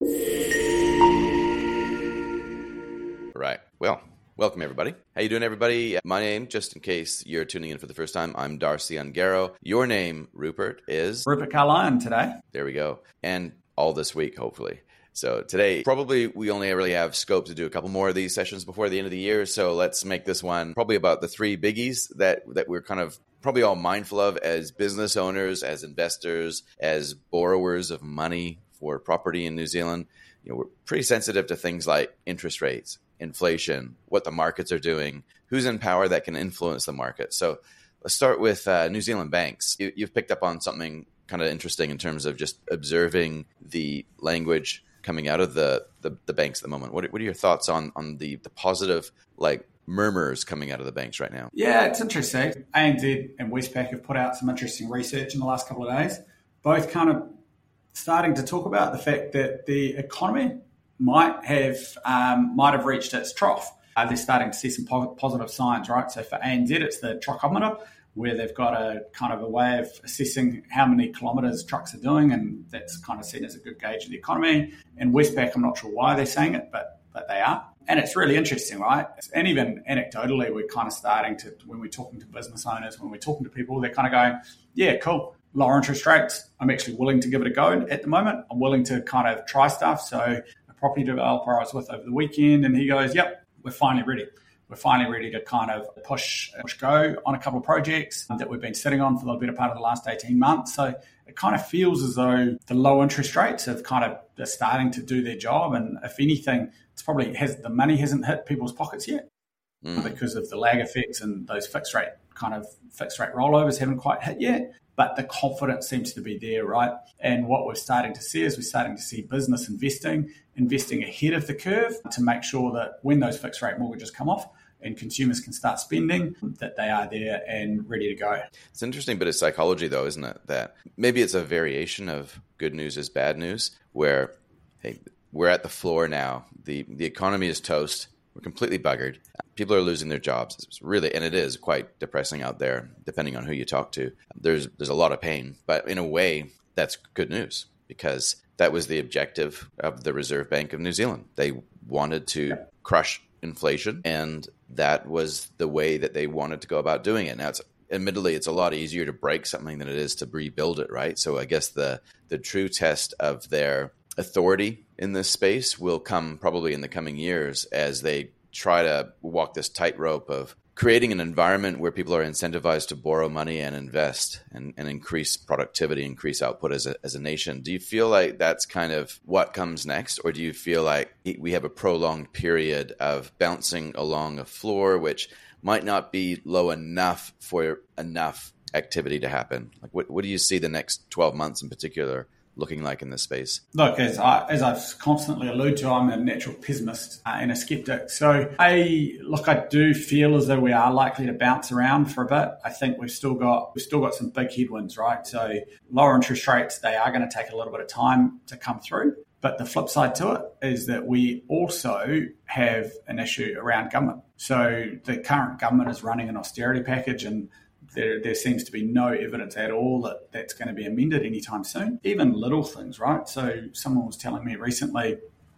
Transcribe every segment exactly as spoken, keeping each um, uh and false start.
Right. Well, welcome everybody. How you doing, everybody? My name, just in case you're tuning in for the first time, I'm Darcy Ungaro. Your name, Rupert, is? Rupert Carlyon today. There we go. And all this week, hopefully. So today, probably we only really have scope to do a couple more of these sessions before the end of the year. So let's make this one probably about the three biggies that, that we're kind of probably all mindful of as business owners, as investors, as borrowers of money for property in New Zealand. You know, we're pretty sensitive to things like interest rates, inflation, what the markets are doing, who's in power that can influence the market. So let's start with uh, New Zealand banks. You, you've picked up on something kind of interesting in terms of just observing the language coming out of the, the, the banks at the moment. What, what are your thoughts on, on the, the positive like murmurs coming out of the banks right now? Yeah, it's interesting. A N Z and Westpac have put out some interesting research in the last couple of days, both kind of starting to talk about the fact that the economy might have um, might have reached its trough. Uh, they're starting to see some po- positive signs, right? So for A N Z, it's the truckometer, where they've got a kind of a way of assessing how many kilometres trucks are doing, and that's kind of seen as a good gauge of the economy. And Westpac, I'm not sure why they're saying it, but but they are. And it's really interesting, right? And even anecdotally, we're kind of starting to, when we're talking to business owners, when we're talking to people, they're kind of going, yeah, cool, lower interest rates. I'm actually willing to give it a go at the moment. I'm willing to kind of try stuff. So a property developer I was with over the weekend, and he goes, yep, we're finally ready. We're finally ready to kind of push, push go on a couple of projects that we've been sitting on for the better part of the last eighteen months. So it kind of feels as though the low interest rates have kind of, they're starting to do their job. And if anything, it's probably has the money hasn't hit people's pockets yet mm. because of the lag effects, and those fixed rate kind of fixed rate rollovers haven't quite hit yet. But the confidence seems to be there, right? And what we're starting to see is we're starting to see business investing, investing ahead of the curve to make sure that when those fixed rate mortgages come off and consumers can start spending, that they are there and ready to go. It's an interesting bit of psychology, though, isn't it? That maybe it's a variation of good news is bad news, where, hey, we're at the floor now. The the economy is toast. We're completely buggered. People are losing their jobs. It's really, and it is quite depressing out there, depending on who you talk to. There's there's a lot of pain, but in a way, that's good news, because that was the objective of the Reserve Bank of New Zealand. They wanted to yeah. crush inflation, and that was the way that they wanted to go about doing it. Now, it's admittedly, it's a lot easier to break something than it is to rebuild it, right? So I guess the the true test of their authority in this space will come probably in the coming years as they try to walk this tightrope of creating an environment where people are incentivized to borrow money and invest and, and increase productivity, increase output as a, as a nation. Do you feel like that's kind of what comes next? Or do you feel like we have a prolonged period of bouncing along a floor, which might not be low enough for enough activity to happen? Like, what, what do you see the next twelve months in particular looking like in this space? Look, as, I, as I've constantly alluded to, I'm a natural pessimist uh, and a skeptic. So, I look, I do feel as though we are likely to bounce around for a bit. I think we've still got we've still got some big headwinds, right? So, lower interest rates, they are going to take a little bit of time to come through. But the flip side to it is that we also have an issue around government. So, the current government is running an austerity package, and There, there seems to be no evidence at all that that's going to be amended anytime soon. Even little things, right? So someone was telling me recently,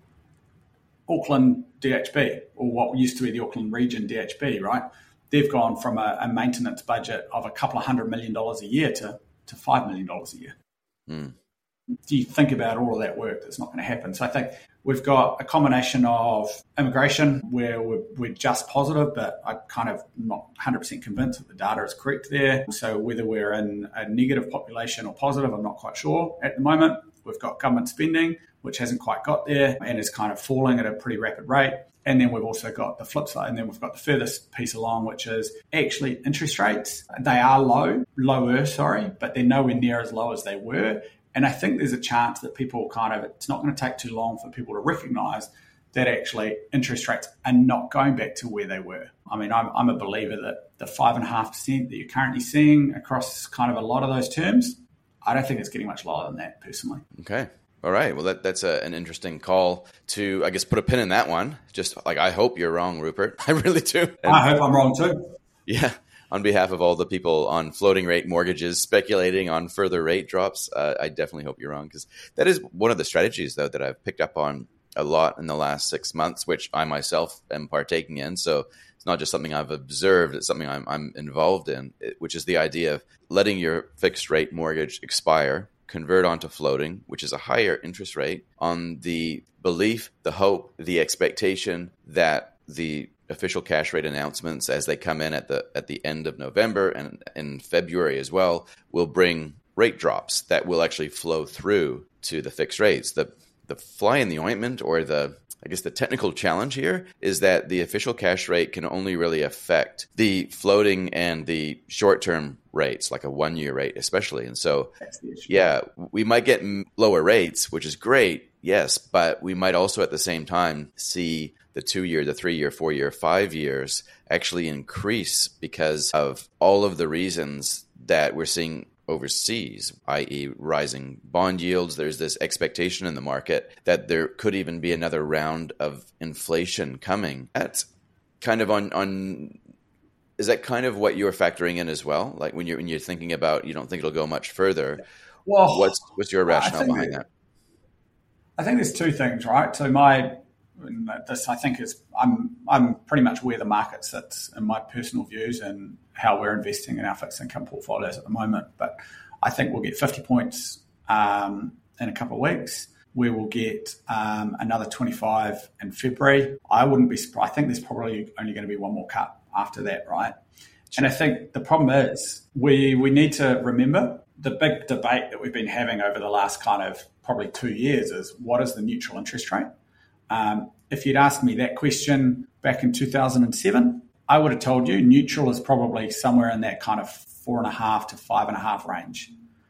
Auckland D H B, or what used to be the Auckland Region D H B, right? They've gone from a, a maintenance budget of a couple of hundred million dollars a year to, to five million dollars a year. Mm. Do you think about all of that work that's not going to happen? So I think we've got a combination of immigration where we're, we're just positive, but I'm kind of not one hundred percent convinced that the data is correct there. So whether we're in a negative population or positive, I'm not quite sure at the moment. We've got government spending, which hasn't quite got there and is kind of falling at a pretty rapid rate. And then we've also got the flip side, and then we've got the furthest piece along, which is actually interest rates. They are low, lower, sorry, but they're nowhere near as low as they were. And I think there's a chance that people kind of, it's not going to take too long for people to recognize that actually interest rates are not going back to where they were. I mean, I'm, I'm a believer that the five point five percent that you're currently seeing across kind of a lot of those terms, I don't think it's getting much lower than that personally. Okay. All right. Well, that, that's a, an interesting call to, I guess, put a pin in that one. Just like, I hope you're wrong, Rupert. I really do. And, I hope I'm wrong too. Yeah. on behalf of all the people on floating rate mortgages speculating on further rate drops, uh, I definitely hope you're wrong, because that is one of the strategies, though, that I've picked up on a lot in the last six months, which I myself am partaking in. So it's not just something I've observed, it's something I'm, I'm involved in, which is the idea of letting your fixed rate mortgage expire, convert onto floating, which is a higher interest rate, on the belief, the hope, the expectation that the official cash rate announcements, as they come in at the at the end of November and in February as well, will bring rate drops that will actually flow through to the fixed rates. The the fly in the ointment, or the I guess the technical challenge here, is that the official cash rate can only really affect the floating and the short-term rates, like a one-year rate especially. And so, yeah, we might get lower rates, which is great, yes, but we might also at the same time see the two-year, the three-year, four-year, five years actually increase because of all of the reasons that we're seeing overseas, that is rising bond yields. There's this expectation in the market that there could even be another round of inflation coming. That's kind of on, on is that kind of what you're factoring in as well? Like when you're when you're thinking about, you don't think it'll go much further. Well, what's what's your rationale behind that? I think there's two things, right? So my this I think is I'm I'm pretty much where the market sits in my personal views and how we're investing in our fixed income portfolios at the moment. But I think we'll get fifty points um, in a couple of weeks. We will get um, another twenty-five in February. I wouldn't be surprised. I think there's probably only going to be one more cut after that, right? And I think the problem is we we need to remember the big debate that we've been having over the last kind of probably two years is what is the neutral interest rate? Um, if you'd asked me that question back in two thousand seven, I would have told you neutral is probably somewhere in that kind of four and a half to five and a half range.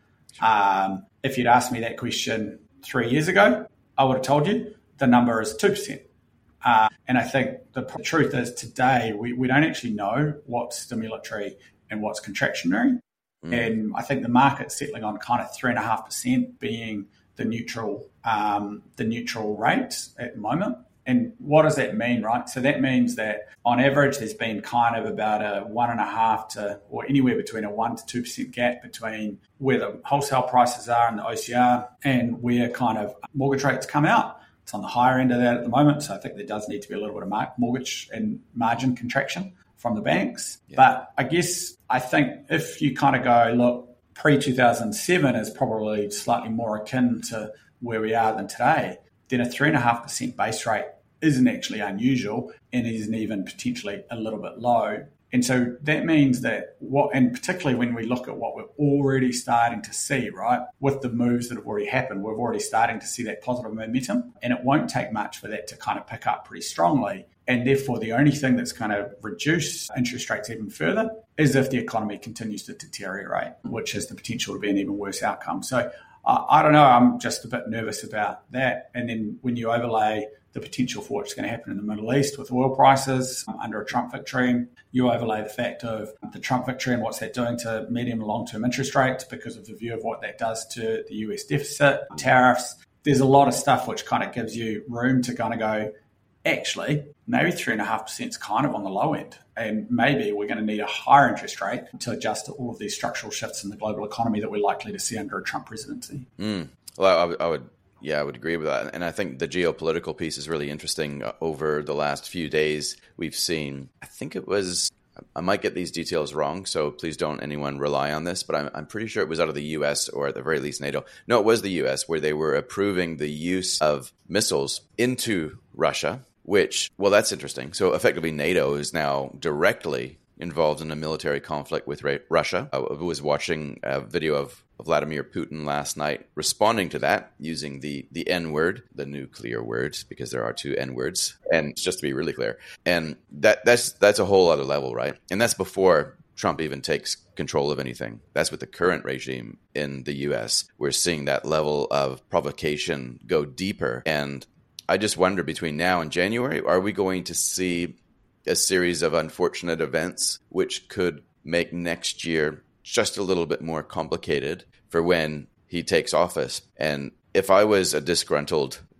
Um, if you'd asked me that question three years ago, I would have told you the number is two percent. Uh, and I think the truth is today we, we don't actually know what's stimulatory and what's contractionary. Mm. And I think the market's settling on kind of three and a half percent being the neutral um, the neutral rate at the moment. And what does that mean, right? So that means that on average, there's been kind of about a one and a half to, or anywhere between a one to two percent gap between where the wholesale prices are in the O C R and where kind of mortgage rates come out. It's on the higher end of that at the moment. So I think there does need to be a little bit of mortgage and margin contraction from the banks. Yeah. But I guess I think if you kind of go, look, pre two thousand seven is probably slightly more akin to where we are than today, then a three point five percent base rate isn't actually unusual and isn't even potentially a little bit low. And so that means that what, and particularly when we look at what we're already starting to see, right, with the moves that have already happened, we're already starting to see that positive momentum, and it won't take much for that to kind of pick up pretty strongly. And therefore, the only thing that's going to reduce interest rates even further is if the economy continues to deteriorate, which has the potential to be an even worse outcome. So uh, I don't know, I'm just a bit nervous about that. And then when you overlay the potential for what's going to happen in the Middle East with oil prices under a Trump victory, you overlay the fact of the Trump victory and what's that doing to medium and long-term interest rates because of the view of what that does to the U S deficit, tariffs. There's a lot of stuff which kind of gives you room to kind of go, actually, maybe three point five percent is kind of on the low end. And maybe we're going to need a higher interest rate to adjust to all of these structural shifts in the global economy that we're likely to see under a Trump presidency. Mm. Well, I would, I would, yeah, I would agree with that. And I think the geopolitical piece is really interesting. Over the last few days, we've seen, I think it was, I might get these details wrong, so please don't anyone rely on this, but I'm, I'm pretty sure it was out of the U S or at the very least NATO. No, it was the U S where they were approving the use of missiles into Russia, which, well, that's interesting. So effectively, NATO is now directly involved in a military conflict with Russia. I was watching a video of Vladimir Putin last night responding to that using the, the N-word, the nuclear word, because there are two N-words. And just to be really clear, and that that's that's a whole other level, right? And that's before Trump even takes control of anything. That's with the current regime in the U S. We're seeing that level of provocation go deeper. And I just wonder, between now and January, are we going to see a series of unfortunate events which could make next year just a little bit more complicated for when he takes office? And if I was a disgruntled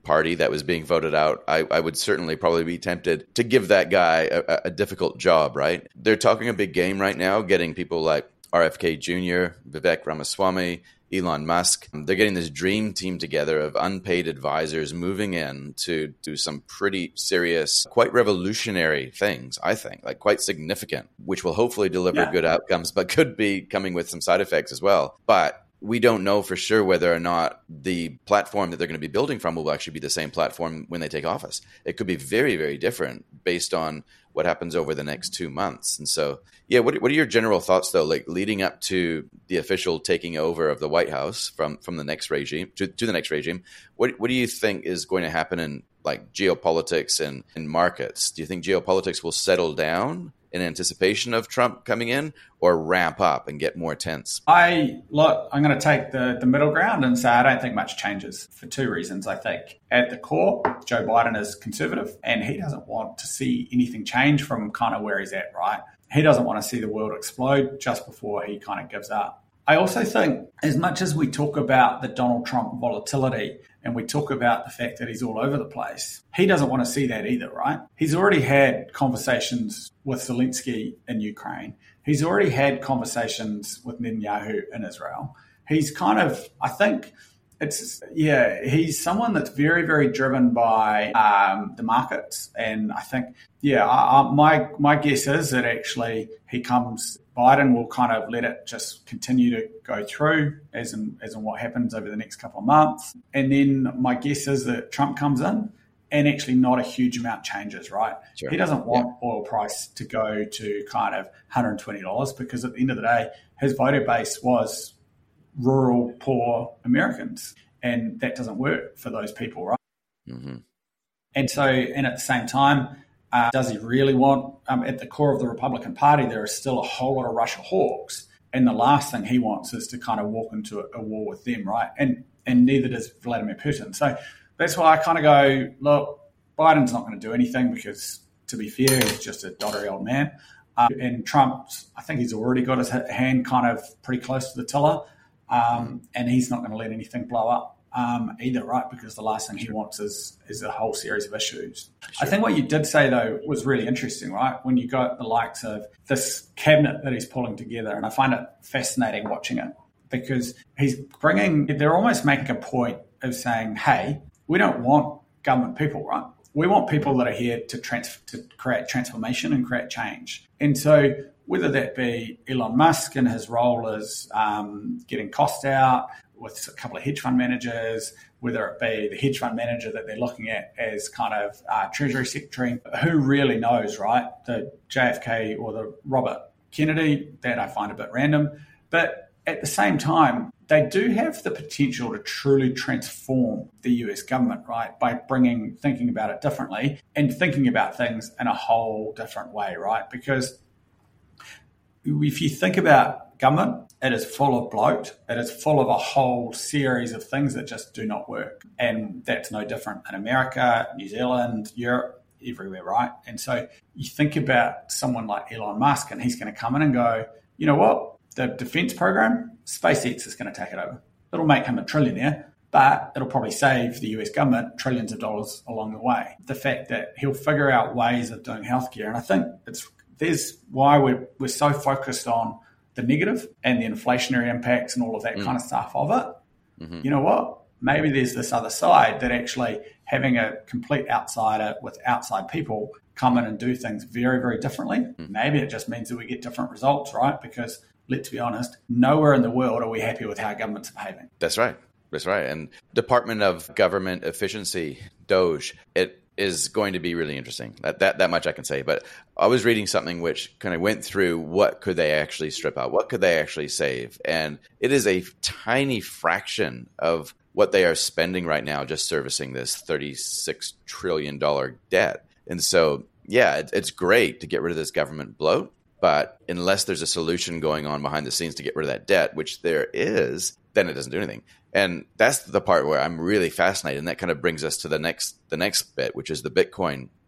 party that was being voted out, I, I would certainly probably be tempted to give that guy a, a difficult job, right? They're talking a big game right now, getting people like R F K Junior, Vivek Ramaswamy, Elon Musk. They're getting this dream team together of unpaid advisors moving in to do some pretty serious, quite revolutionary things, I think, like quite significant, which will hopefully deliver yeah. good outcomes, but could be coming with some side effects as well. But we don't know for sure whether or not the platform that they're going to be building from will actually be the same platform when they take office. It could be very, very different based on what happens over the next two months. And so, yeah, what, what are your general thoughts, though, like leading up to the official taking over of the White House from, from the next regime to, to the next regime? What what do you think is going to happen in like geopolitics and, and markets? Do you think geopolitics will settle down in anticipation of Trump coming in, or ramp up and get more tense? I look, I'm going to take the, the middle ground and say I don't think much changes for two reasons. I think at the core, Joe Biden is conservative and he doesn't want to see anything change from kind of where he's at, right? He doesn't want to see the world explode just before he kind of gives up. I also think as much as we talk about the Donald Trump volatility and we talk about the fact that he's all over the place, he doesn't want to see that either, right? He's already had conversations with Zelensky in Ukraine. He's already had conversations with Netanyahu in Israel. He's kind of, I think it's, yeah, he's someone that's very, very driven by um, the markets. And I think, yeah, I, I, my my guess is that actually he comes, Biden will kind of let it just continue to go through as in, as in what happens over the next couple of months. And then my guess is that Trump comes in and actually not a huge amount changes, right? Sure. He doesn't want yeah. oil price to go to kind of one hundred twenty dollars because at the end of the day, his voter base was rural, poor Americans. And that doesn't work for those people, right? Mm-hmm. And so, and at the same time, uh, does he really want, um, at the core of the Republican Party, there is still a whole lot of Russia hawks. And the last thing he wants is to kind of walk into a, a war with them, right? And and neither does Vladimir Putin. So that's why I kind of go, look, Biden's not going to do anything because, to be fair, he's just a doddery old man. Um, and Trump, I think he's already got his hand kind of pretty close to the tiller. Um, and he's not going to let anything blow up um, either, right? Because the last thing he wants is is a whole series of issues. Sure. I think what you did say, though, was really interesting, right? When you got the likes of this cabinet that he's pulling together, and I find it fascinating watching it because he's bringing, they're almost making a point of saying, hey, we don't want government people, right? We want people that are here to trans- to create transformation and create change. And so whether that be Elon Musk and his role as um, getting costs out with a couple of hedge fund managers, whether it be the hedge fund manager that they're looking at as kind of uh, Treasury Secretary, who really knows, right? The J F K or the Robert Kennedy, that I find a bit random. But at the same time, they do have the potential to truly transform the U S government, right? By bringing, thinking about it differently and thinking about things in a whole different way, right? Because if you think about government, it is full of bloat. It is full of a whole series of things that just do not work. And that's no different in America, New Zealand, Europe, everywhere, right? And so you think about someone like Elon Musk and he's going to come in and go, you know what? The defense program, SpaceX is going to take it over. It'll make him a trillionaire, but it'll probably save the U S government trillions of dollars along the way. The fact that he'll figure out ways of doing healthcare. And I think it's there's why we're, we're so focused on the negative and the inflationary impacts and all of that mm. kind of stuff of it. Mm-hmm. You know what? Maybe there's this other side that actually having a complete outsider with outside people come in and do things very, very differently. Mm. Maybe it just means that we get different results, right? Because let's be honest, nowhere in the world are we happy with how governments are behaving. That's right. That's right. And Department of Government Efficiency, DOGE, it is going to be really interesting. That, that that much I can say. But I was reading something which kind of went through what could they actually strip out? What could they actually save? And it is a tiny fraction of what they are spending right now just servicing this thirty-six trillion dollars debt. And so, yeah, it, it's great to get rid of this government bloat. But unless there's a solution going on behind the scenes to get rid of that debt, which there is, then it doesn't do anything. And that's the part where I'm really fascinated. And that kind of brings us to the next the next bit, which is the Bitcoin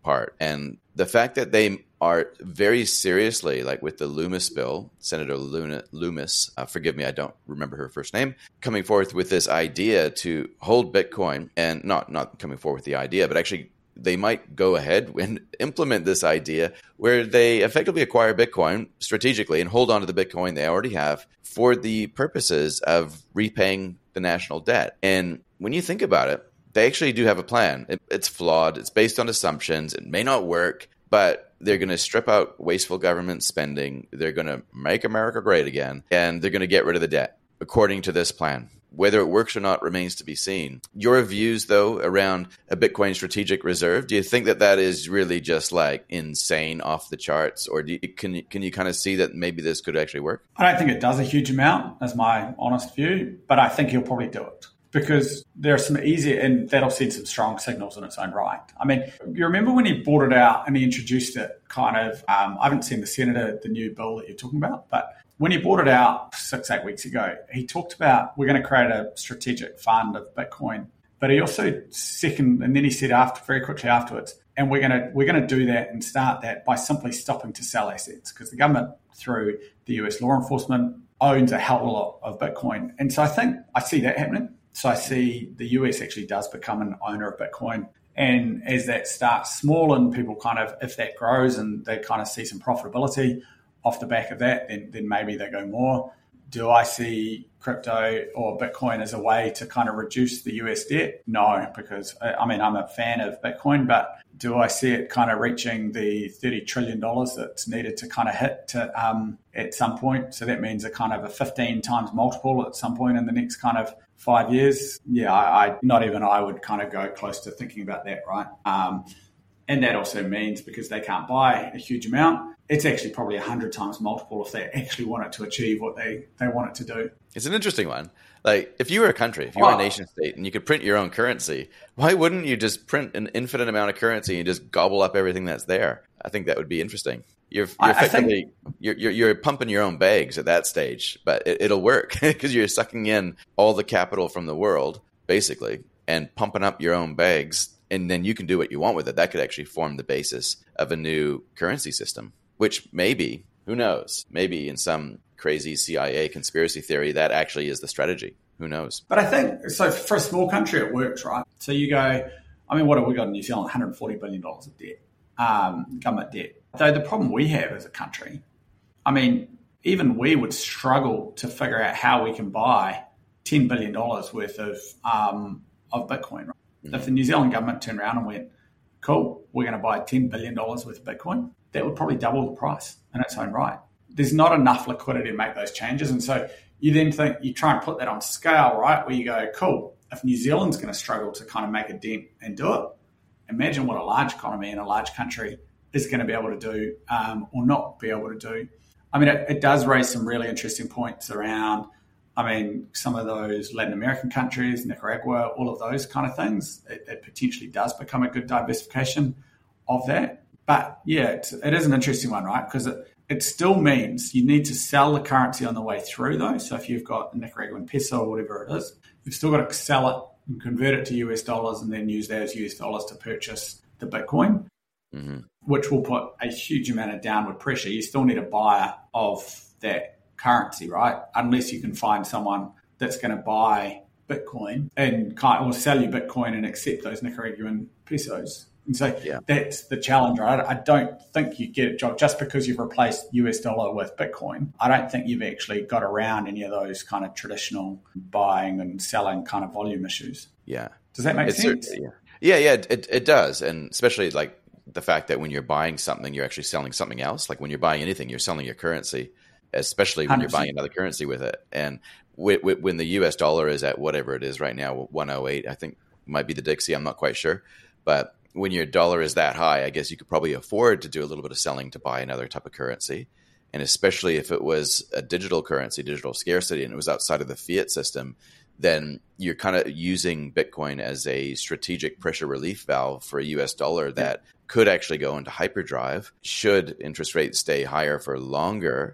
apart. And the fact that they are very seriously, like with the Loomis bill, Senator Luna, Loomis, uh, forgive me, I don't remember her first name, coming forth with this idea to hold Bitcoin, and not not coming forward with the idea, but actually they might go ahead and implement this idea where they effectively acquire Bitcoin strategically and hold on to the Bitcoin they already have for the purposes of repaying the national debt. And when you think about it, they actually do have a plan. It, it's flawed. It's based on assumptions. It may not work, but they're going to strip out wasteful government spending. They're going to make America great again, and they're going to get rid of the debt according to this plan. Whether it works or not remains to be seen. Your views, though, around a Bitcoin strategic reserve, do you think that that is really just like insane, off the charts? Or do you, can, you, can you kind of see that maybe this could actually work? I don't think it does a huge amount, as my honest view, but I think he'll probably do it. Because there are some easier, and that'll send some strong signals in its own right. I mean, you remember when he brought it out and he introduced it kind of, um, I haven't seen the Senator, the new bill that you're talking about, but when he brought it out six, eight weeks ago, he talked about we're going to create a strategic fund of Bitcoin. But he also second, and then he said after very quickly afterwards, and we're going to we're going to do that and start that by simply stopping to sell assets, because the government through the U S law enforcement owns a hell of a lot of Bitcoin. And so I think I see that happening. So I see the U S actually does become an owner of Bitcoin. And as that starts small and people kind of, if that grows and they kind of see some profitability off the back of that, then then maybe they go more. Do I see crypto or Bitcoin as a way to kind of reduce the U S debt? No, because I mean, I'm a fan of Bitcoin, but do I see it kind of reaching the thirty trillion dollars that's needed to kind of hit to, um, at some point? So that means a kind of a fifteen times multiple at some point in the next kind of five years. Yeah, I, I not even I would kind of go close to thinking about that, right? Um, and that also means because they can't buy a huge amount, it's actually probably one hundred times multiple if they actually want it to achieve what they, they want it to do. It's an interesting one. Like, if you were a country, if you were oh. a nation state and you could print your own currency, why wouldn't you just print an infinite amount of currency and just gobble up everything that's there? I think that would be interesting. You're, you're effectively think, you're, you're you're pumping your own bags at that stage, but it, it'll work because you're sucking in all the capital from the world, basically, and pumping up your own bags, and then you can do what you want with it. That could actually form the basis of a new currency system, which maybe, who knows, maybe in some crazy C I A conspiracy theory, that actually is the strategy. Who knows? But I think, so for a small country, it works, right? So you go, I mean, what have we got in New Zealand? one hundred forty billion dollars of debt, um, government debt. Though the problem we have as a country, I mean, even we would struggle to figure out how we can buy ten billion dollars worth of um, of Bitcoin. Right? Mm-hmm. If the New Zealand government turned around and went, cool, we're going to buy ten billion dollars worth of Bitcoin, that would probably double the price in its own right. There's not enough liquidity to make those changes. And so you then think, you try and put that on scale, right, where you go, cool, if New Zealand's going to struggle to kind of make a dent and do it, imagine what a large economy in a large country is going to be able to do um, or not be able to do. I mean, it, it does raise some really interesting points around, I mean, some of those Latin American countries, Nicaragua, all of those kind of things. It, it potentially does become a good diversification of that. But yeah, it's, it is an interesting one, right? Because it, it still means you need to sell the currency on the way through, though. So if you've got a Nicaraguan peso or whatever it is, you've still got to sell it and convert it to U S dollars and then use those U S dollars to purchase the Bitcoin. Mm-hmm. Which will put a huge amount of downward pressure. You still need a buyer of that currency, right? Unless you can find someone that's going to buy Bitcoin and kind or sell you Bitcoin and accept those Nicaraguan pesos. And so yeah. That's the challenge, right? I don't think you get it just because you've replaced U S dollar with Bitcoin. I don't think you've actually got around any of those kind of traditional buying and selling kind of volume issues. Yeah. Does that make it's sense? A, yeah. yeah, yeah, it, it does. And especially like the fact that when you're buying something, you're actually selling something else. Like when you're buying anything, you're selling your currency, especially when one hundred percent. You're buying another currency with it. And w- w- when the U S dollar is at whatever it is right now, one oh eight, I think might be the Dixie. I'm not quite sure. But when your dollar is that high, I guess you could probably afford to do a little bit of selling to buy another type of currency. And especially if it was a digital currency, digital scarcity, and it was outside of the fiat system, then you're kind of using Bitcoin as a strategic pressure relief valve for a U S dollar that yeah. could actually go into hyperdrive should interest rates stay higher for longer.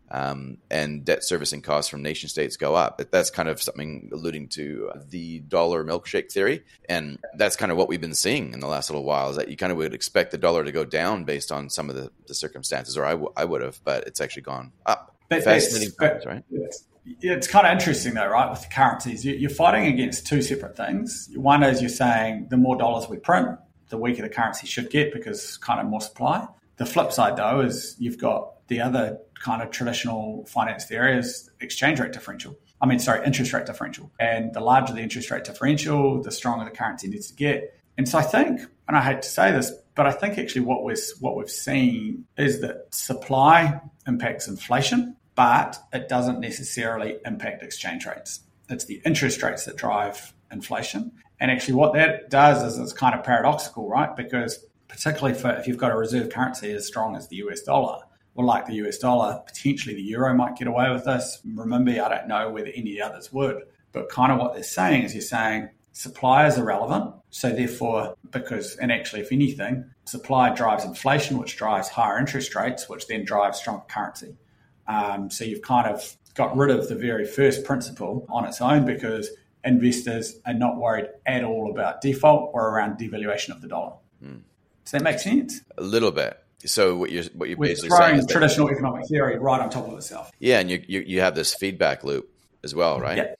um, and debt servicing costs from nation states go up. That's kind of something alluding to the dollar milkshake theory. And that's kind of what we've been seeing in the last little while, is that you kind of would expect the dollar to go down based on some of the, the circumstances, or I, w- I would have, but it's actually gone up. But Fascinating but, times, right? It's, it's kind of interesting though, right? With the currencies, you're fighting against two separate things. One is you're saying the more dollars we print, the weaker the currency should get because kind of more supply. The flip side though is you've got the other kind of traditional finance theory is exchange rate differential. I mean, sorry, interest rate differential. And the larger the interest rate differential, the stronger the currency needs to get. And so I think, and I hate to say this, but I think actually what we're, what we've seen is that supply impacts inflation, but it doesn't necessarily impact exchange rates. It's the interest rates that drive inflation. And actually what that does is it's kind of paradoxical, right? Because particularly for if you've got a reserve currency as strong as the U S dollar, or like the U S dollar, potentially the euro might get away with this. Remember, I don't know whether any others would, but kind of what they're saying is you're saying supply is irrelevant. So therefore, because, and actually if anything, supply drives inflation, which drives higher interest rates, which then drives stronger currency. Um, so you've kind of got rid of the very first principle on its own because investors are not worried at all about default or around devaluation of the dollar. Mm. Does that make sense? A little bit. So what you're what you're We're basically throwing saying is traditional that, economic theory right on top of itself. Yeah, and you, you you have this feedback loop as well, right? Yeah.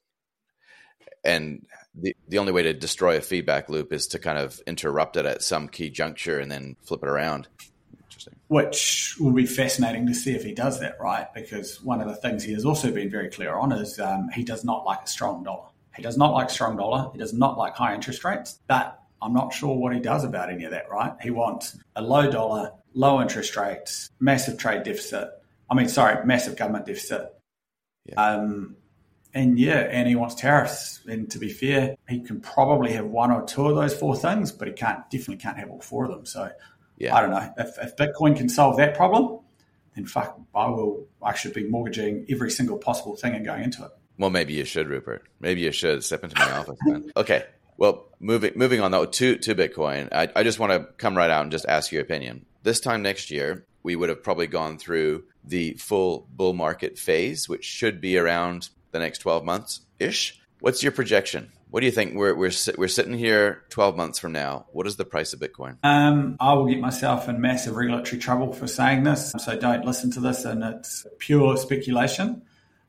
And the the only way to destroy a feedback loop is to kind of interrupt it at some key juncture and then flip it around. Interesting. Which will be fascinating to see if he does that, right? Because one of the things he has also been very clear on is um, he does not like a strong dollar. He does not like strong dollar. He does not like high interest rates. But I'm not sure what he does about any of that, right? He wants a low dollar, low interest rates, massive trade deficit. I mean, sorry, massive government deficit. Yeah. Um, and yeah, and he wants tariffs. And to be fair, he can probably have one or two of those four things, but he can't definitely can't have all four of them. So yeah. I don't know. If, if Bitcoin can solve that problem, then fuck, I will. I should be mortgaging every single possible thing and going into it. Well, maybe you should, Rupert. Maybe you should step into my office, man. Okay. Well, moving moving on though to to Bitcoin, I, I just want to come right out and just ask your opinion. This time next year, we would have probably gone through the full bull market phase, which should be around the next twelve months ish. What's your projection? What do you think? We're we're we're sitting here twelve months from now. What is the price of Bitcoin? Um, I will get myself in massive regulatory trouble for saying this, so don't listen to this, and it's pure speculation.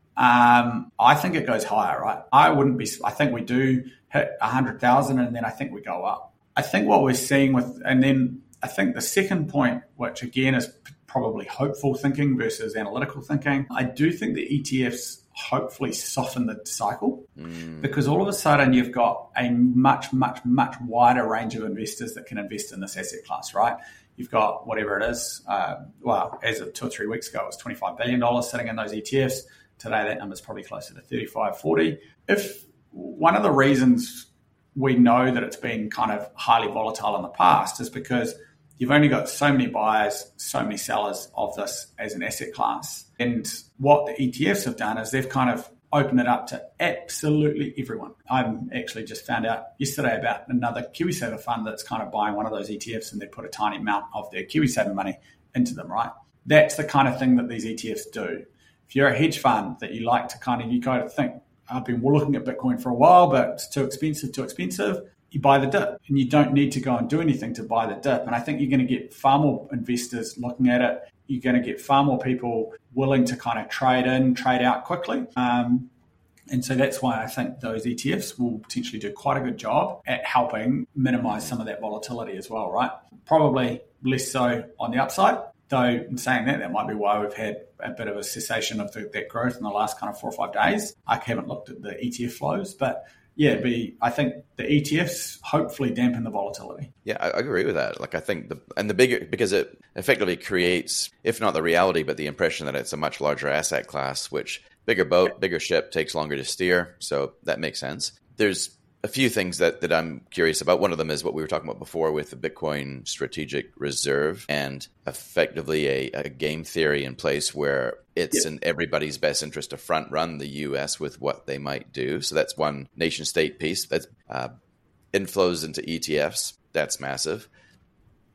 Um, I think it goes higher, right? I wouldn't be. I think we do hit a hundred thousand, and then I think we go up. I think what we're seeing with, and then I think the second point, which again is probably hopeful thinking versus analytical thinking, I do think the E T Fs hopefully soften the cycle mm. because all of a sudden you've got a much, much, much wider range of investors that can invest in this asset class, right? You've got whatever it is. Uh, well, as of two or three weeks ago, it was twenty-five billion dollars sitting in those E T Fs. Today, that number is probably closer to thirty-five, forty. If one of the reasons we know that it's been kind of highly volatile in the past is because you've only got so many buyers, so many sellers of this as an asset class. And what the E T Fs have done is they've kind of opened it up to absolutely everyone. I'm actually just found out yesterday about another KiwiSaver fund that's kind of buying one of those E T Fs, and they put a tiny amount of their KiwiSaver money into them, right? That's the kind of thing that these E T Fs do. If you're a hedge fund that you like to kind of, you kind of think, I've been looking at Bitcoin for a while, but it's too expensive, too expensive. You buy the dip, and you don't need to go and do anything to buy the dip. And I think you're going to get far more investors looking at it. You're going to get far more people willing to kind of trade in, trade out quickly. Um, and so that's why I think those E T Fs will potentially do quite a good job at helping minimize some of that volatility as well, right? Probably less so on the upside. Though in saying that, that might be why we've had a bit of a cessation of the, that growth in the last kind of four or five days. I haven't looked at the E T F flows, but yeah, it'd be, I think the E T Fs hopefully dampen the volatility. Yeah, I agree with that. Like I think, the and the bigger, because it effectively creates, if not the reality, but the impression that it's a much larger asset class, which bigger boat, bigger ship takes longer to steer. So that makes sense. There's a few things that, that I'm curious about. One of them is what we were talking about before with the Bitcoin strategic reserve and effectively a, a game theory in place where it's yep. in everybody's best interest to front run the U S with what they might do. So that's one nation state piece. That's uh, inflows into E T Fs. That's massive.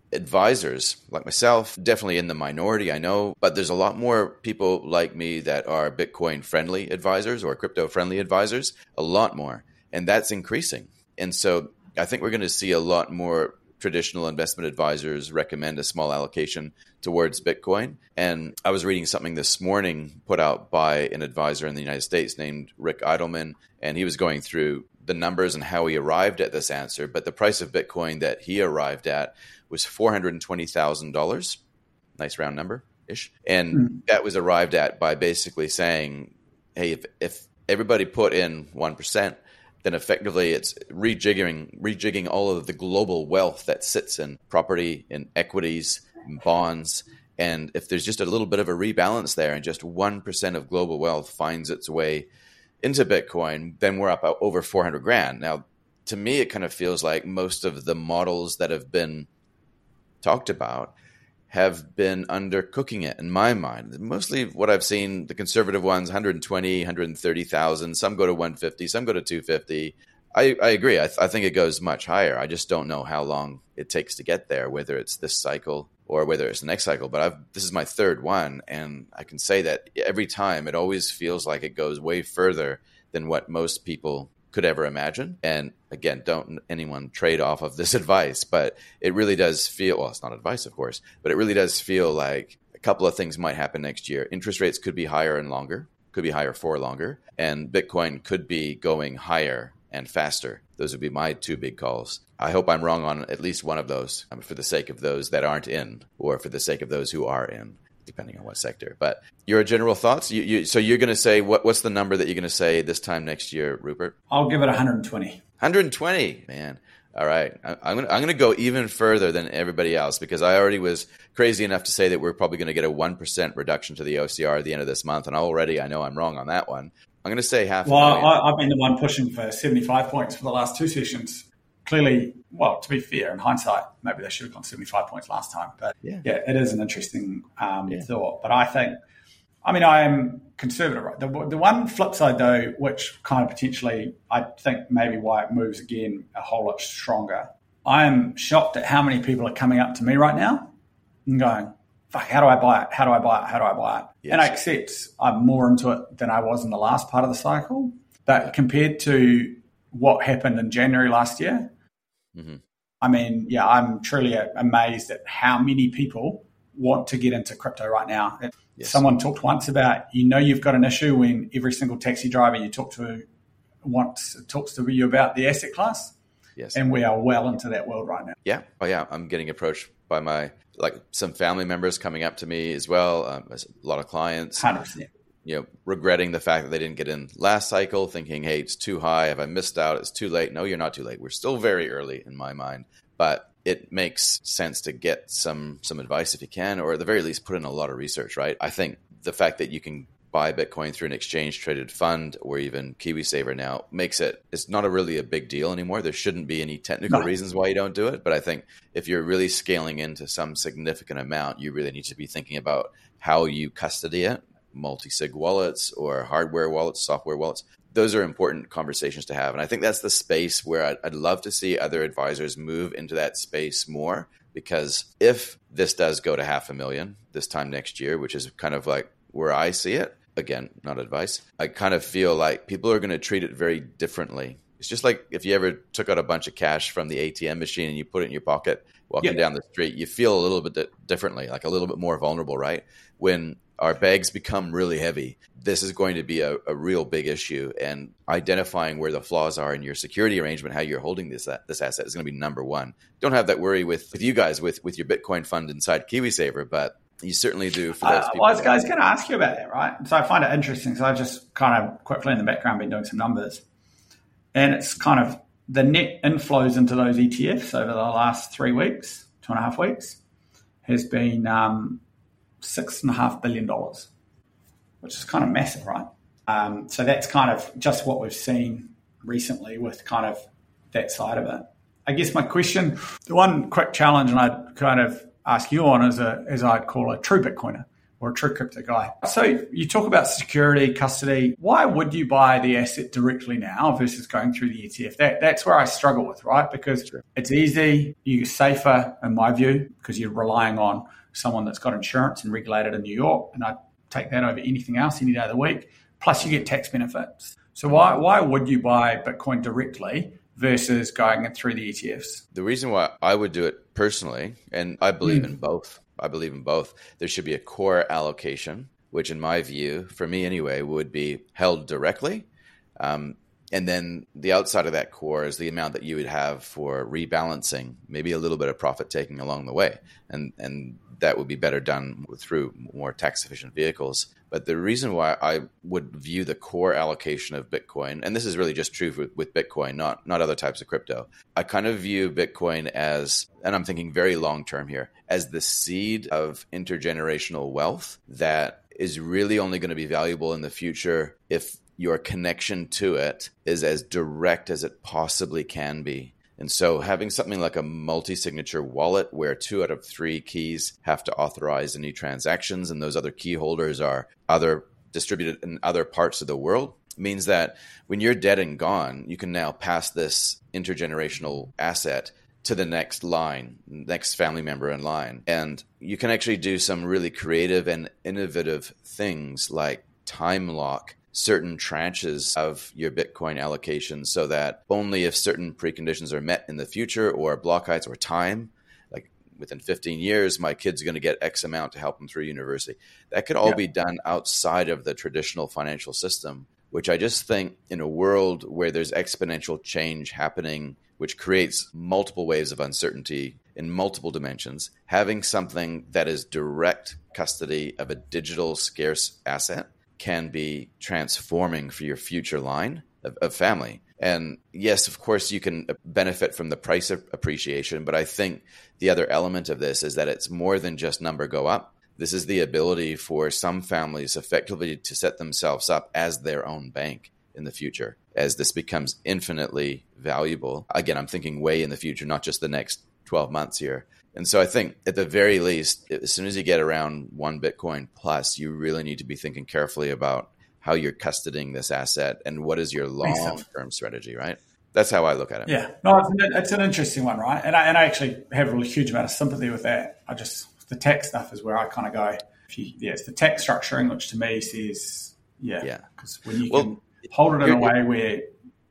advisors like myself, definitely in the minority, I know, but there's a lot more people like me that are Bitcoin friendly advisors or crypto friendly advisors, a lot more. And that's increasing. And so I think we're going to see a lot more traditional investment advisors recommend a small allocation towards Bitcoin. And I was reading something this morning put out by an advisor in the United States named Rick Eidelman, and he was going through the numbers and how he arrived at this answer. But the price of Bitcoin that he arrived at was four hundred twenty thousand dollars. Nice round number-ish. And mm-hmm. that was arrived at by basically saying, hey, if, if everybody put in one percent, then effectively it's rejigging, rejigging all of the global wealth that sits in property, in equities, in bonds. And if there's just a little bit of a rebalance there and just one percent of global wealth finds its way into Bitcoin, then we're up over four hundred grand. Now, to me, it kind of feels like most of the models that have been talked about have been undercooking it in my mind. Mostly what I've seen, the conservative ones, one hundred twenty, one hundred thirty thousand, some go to one hundred fifty, some go to two hundred fifty. I, I agree. I, th- I think it goes much higher. I just don't know how long it takes to get there, whether it's this cycle or whether it's the next cycle. But I've, this is my third one, and I can say that every time it always feels like it goes way further than what most people could ever imagine. And again, don't anyone trade off of this advice, but it really does feel, well, it's not advice, of course, but it really does feel like a couple of things might happen next year. Interest rates could be higher and longer, could be higher for longer, and Bitcoin could be going higher and faster. Those would be my two big calls. I hope I'm wrong on at least one of those, um, for the sake of those that aren't in, or for the sake of those who are in, depending on what sector. But your general thoughts? You, you, so you're going to say, what, what's the number that you're going to say this time next year, Rupert? I'll give it one hundred twenty. one hundred twenty, man. All right. I, I'm going to, I'm going to go even further than everybody else, because I already was crazy enough to say that we're probably going to get a one percent reduction to the O C R at the end of this month. And already I know I'm wrong on that one. I'm going to say half. Well, I, I've been the one pushing for seventy-five points for the last two sessions. Clearly, well, to be fair, in hindsight, maybe they should have gone seventy-five points last time. But yeah, yeah it is an interesting um, yeah. thought. But I think, I mean, I am conservative. Right? The, the one flip side, though, which kind of potentially, I think maybe why it moves again a whole lot stronger. I am shocked at how many people are coming up to me right now and going, fuck, how do I buy it? How do I buy it? How do I buy it? Yes. And I accept I'm more into it than I was in the last part of the cycle. But compared to what happened in January last year, mm-hmm. I mean, yeah, I'm truly amazed at how many people want to get into crypto right now. Yes. Someone talked once about, you know, you've got an issue when every single taxi driver you talk to wants talks to you about the asset class. Yes. And we are well into that world right now. Yeah. Oh, yeah. I'm getting approached by my, like some family members coming up to me as well. Um, a lot of clients. one hundred percent. You know, regretting the fact that they didn't get in last cycle, thinking, hey, it's too high. Have I missed out? It's too late. No, you're not too late. We're still very early in my mind, but it makes sense to get some some advice if you can, or at the very least, put in a lot of research, right? I think the fact that you can buy Bitcoin through an exchange traded fund or even KiwiSaver now makes it, it's not a really a big deal anymore. There shouldn't be any technical no. reasons why you don't do it. But I think if you're really scaling into some significant amount, you really need to be thinking about how you custody it. Multi-sig wallets or hardware wallets, software wallets. Those are important conversations to have. And I think that's the space where I'd, I'd love to see other advisors move into that space more, because if this does go to half a million this time next year, which is kind of like where I see it, again, not advice, I kind of feel like people are going to treat it very differently. It's just like if you ever took out a bunch of cash from the A T M machine and you put it in your pocket walking yeah. down the street, you feel a little bit di- differently, like a little bit more vulnerable, right? When our bags become really heavy, this is going to be a, a real big issue. And identifying where the flaws are in your security arrangement, how you're holding this this asset, is going to be number one. Don't have that worry with, with you guys, with, with your Bitcoin fund inside KiwiSaver, but you certainly do for those uh, people. Well, I was, I was going to ask you about that, right? So I find it interesting. So I've just kind of quickly in the background been doing some numbers. And it's kind of the net inflows into those E T Fs over the last three weeks, two and a half weeks, has been um, six and a half billion dollars, which is kind of massive, right? Um, so that's kind of just what we've seen recently with kind of that side of it. I guess my question, the one quick challenge, and I'd kind of ask you on as a, as I'd call a true Bitcoiner, or a true crypto guy. So you talk about security, custody. Why would you buy the asset directly now versus going through the E T F? That, that's where I struggle with, right? Because sure. It's easy, you're safer, in my view, because you're relying on someone that's got insurance and regulated in New York, and I take that over anything else any day of the week. Plus, you get tax benefits. So why why would you buy Bitcoin directly versus going in through the E T Fs? The reason why I would do it personally, and I believe mm. in both, I believe in both, there should be a core allocation, which in my view, for me anyway, would be held directly. Um, and then the outside of that core is the amount that you would have for rebalancing, maybe a little bit of profit taking along the way. And and that would be better done through more tax efficient vehicles. But the reason why I would view the core allocation of Bitcoin, and this is really just true with, with Bitcoin, not, not other types of crypto. I kind of view Bitcoin as, and I'm thinking very long term here, as the seed of intergenerational wealth that is really only going to be valuable in the future if your connection to it is as direct as it possibly can be. And so having something like a multi-signature wallet where two out of three keys have to authorize any transactions and those other key holders are other distributed in other parts of the world means that when you're dead and gone, you can now pass this intergenerational asset to the next line, next family member in line. And you can actually do some really creative and innovative things like time lock certain tranches of your Bitcoin allocation so that only if certain preconditions are met in the future or block heights or time, like within fifteen years, my kid's going to get X amount to help them through university. That could all yeah. be done outside of the traditional financial system, which I just think in a world where there's exponential change happening, which creates multiple waves of uncertainty in multiple dimensions, having something that is direct custody of a digital scarce asset can be transforming for your future line of, of family. And yes, of course, you can benefit from the price of appreciation, but I think the other element of this is that it's more than just number go up. This is the ability for some families effectively to set themselves up as their own bank in the future, as this becomes infinitely valuable. Again, I'm thinking way in the future, not just the next twelve months here. And so I think at the very least, as soon as you get around one Bitcoin plus, you really need to be thinking carefully about how you're custodying this asset and what is your long-term strategy, right? That's how I look at it. Yeah, no, it's an, it's an interesting one, right? And I, and I actually have a huge amount of sympathy with that. I just, the tax stuff is where I kind of go, if you, yeah, it's the tax structuring, which to me says, yeah, because yeah. when you well, can hold it in a way where,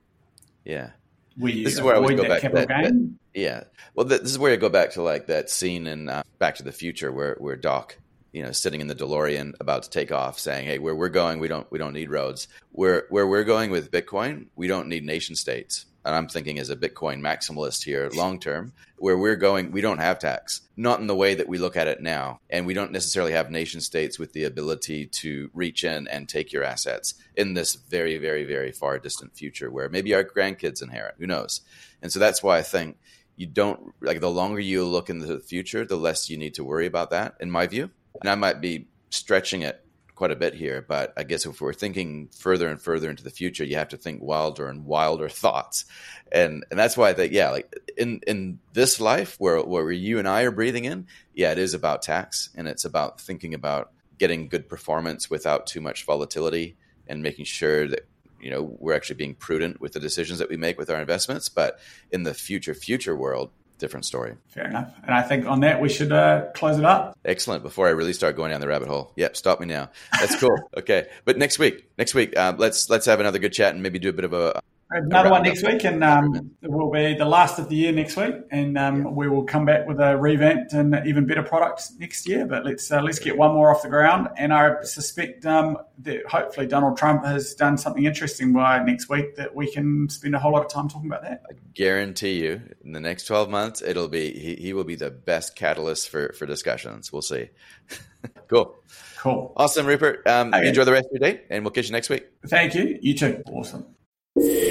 yeah, where you this is where I always go back capital to that, gain. That, yeah. Well, th- this is where I go back to like that scene in uh, Back to the Future where, where Doc, you know, sitting in the DeLorean about to take off saying, hey, where we're going, we don't, we don't need roads. Where, where we're going with Bitcoin, we don't need nation states. And I'm thinking as a Bitcoin maximalist here, long-term, where we're going, we don't have tax, not in the way that we look at it now. And we don't necessarily have nation states with the ability to reach in and take your assets in this very, very, very far distant future where maybe our grandkids inherit, who knows? And so that's why I think you don't, like the longer you look into the future, the less you need to worry about that, in my view. And I might be stretching it quite a bit here, but I guess if we're thinking further and further into the future, you have to think wilder and wilder thoughts. And and that's why I think, yeah, like in, in this life where, where you and I are breathing in, yeah, it is about tax and it's about thinking about getting good performance without too much volatility and making sure that, you know, we're actually being prudent with the decisions that we make with our investments. But in the future, future world, different story. Fair enough. And I think on that, we should uh, close it up. Excellent. Before I really start going down the rabbit hole. Yep. Stop me now. That's cool. Okay. But next week, next week, uh, let's, let's have another good chat and maybe do a bit of a, another one next week. And um, it will be the last of the year next week. And um, yeah. we will come back with a revamped and even better product next year. But let's, uh, let's get one more off the ground. And I suspect um, that hopefully Donald Trump has done something interesting by next week that we can spend a whole lot of time talking about that. I guarantee you in the next twelve months, it'll be, he, he will be the best catalyst for, for discussions. We'll see. Cool. Cool. Awesome, Rupert. Um, okay. Enjoy the rest of your day and we'll catch you next week. Thank you. You too. Awesome.